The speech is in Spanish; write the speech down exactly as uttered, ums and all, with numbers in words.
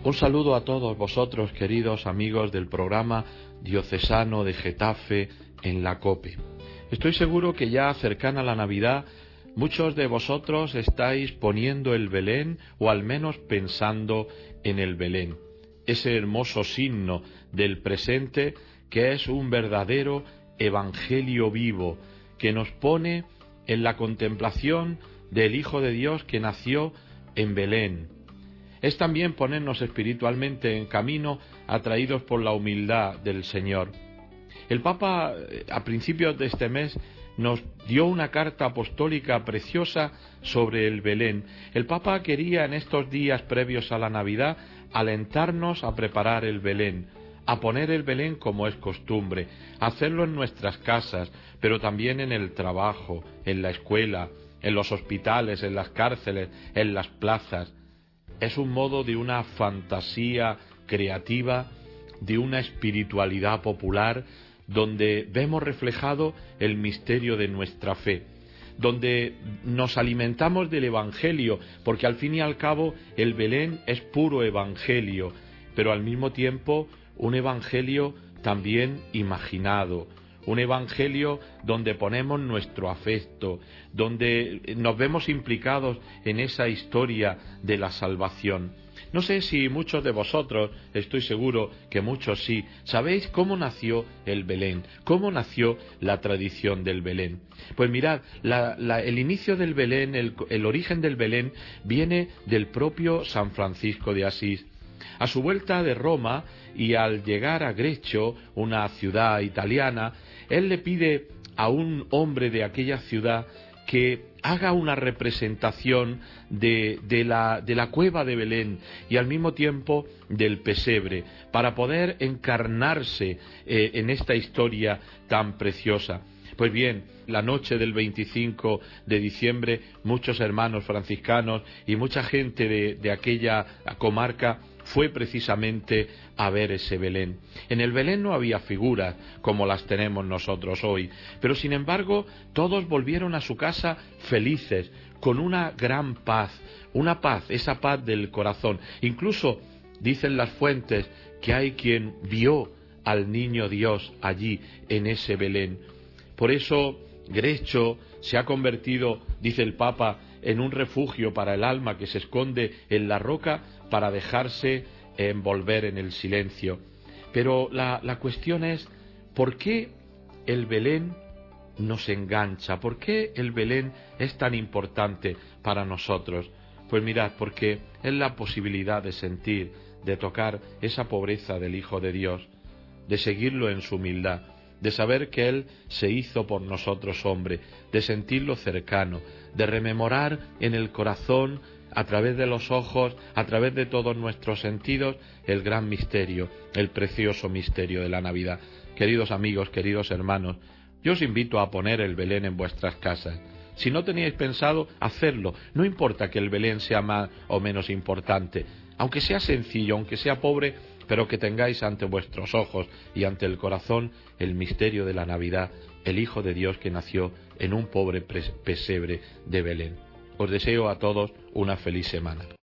Un saludo a todos vosotros, queridos amigos del programa diocesano de Getafe en la COPE. Estoy seguro que ya cercana la Navidad, muchos de vosotros estáis poniendo el Belén o al menos pensando en el Belén, ese hermoso signo del presente que es un verdadero evangelio vivo que nos pone en la contemplación del Hijo de Dios que nació en Belén. Es también ponernos espiritualmente en camino, atraídos por la humildad del Señor. El Papa, a principios de este mes, nos dio una carta apostólica preciosa sobre el Belén. El Papa quería en estos días previos a la Navidad alentarnos a preparar el Belén, a poner el Belén como es costumbre, a hacerlo en nuestras casas, pero también en el trabajo, en la escuela, en los hospitales, en las cárceles, en las plazas. Es un modo de una fantasía creativa, de una espiritualidad popular, donde vemos reflejado el misterio de nuestra fe, donde nos alimentamos del Evangelio, porque al fin y al cabo el Belén es puro Evangelio, pero al mismo tiempo un Evangelio también imaginado, un Evangelio donde ponemos nuestro afecto, donde nos vemos implicados en esa historia de la salvación. No sé si muchos de vosotros, estoy seguro que muchos sí, sabéis cómo nació el Belén, cómo nació la tradición del Belén. Pues mirad, la, la, el inicio del Belén, el, el origen del Belén viene del propio San Francisco de Asís. A su vuelta de Roma y al llegar a Greccio, una ciudad italiana, él le pide a un hombre de aquella ciudad que haga una representación de, de, la, de la cueva de Belén y al mismo tiempo del pesebre, para poder encarnarse eh, en esta historia tan preciosa. Pues bien, la noche del veinticinco de diciembre, muchos hermanos franciscanos y mucha gente de, de aquella comarca fue precisamente a ver ese Belén. En el Belén no había figuras como las tenemos nosotros hoy, pero sin embargo todos volvieron a su casa felices, con una gran paz, una paz, esa paz del corazón. Incluso dicen las fuentes que hay quien vio al niño Dios allí en ese Belén. Por eso Greccio se ha convertido, dice el Papa, en un refugio para el alma que se esconde en la roca para dejarse envolver en el silencio. Pero la, la cuestión es, ¿por qué el Belén nos engancha? ¿Por qué el Belén es tan importante para nosotros? Pues mirad, porque es la posibilidad de sentir, de tocar esa pobreza del Hijo de Dios, de seguirlo en su humildad, de saber que Él se hizo por nosotros hombre, de sentirlo cercano, de rememorar en el corazón, a través de los ojos, a través de todos nuestros sentidos, el gran misterio, el precioso misterio de la Navidad. Queridos amigos, queridos hermanos, yo os invito a poner el Belén en vuestras casas. Si no teníais pensado hacerlo, no importa que el Belén sea más o menos importante, aunque sea sencillo, aunque sea pobre, pero que tengáis ante vuestros ojos y ante el corazón el misterio de la Navidad, el Hijo de Dios que nació en un pobre pesebre de Belén. Os deseo a todos una feliz semana.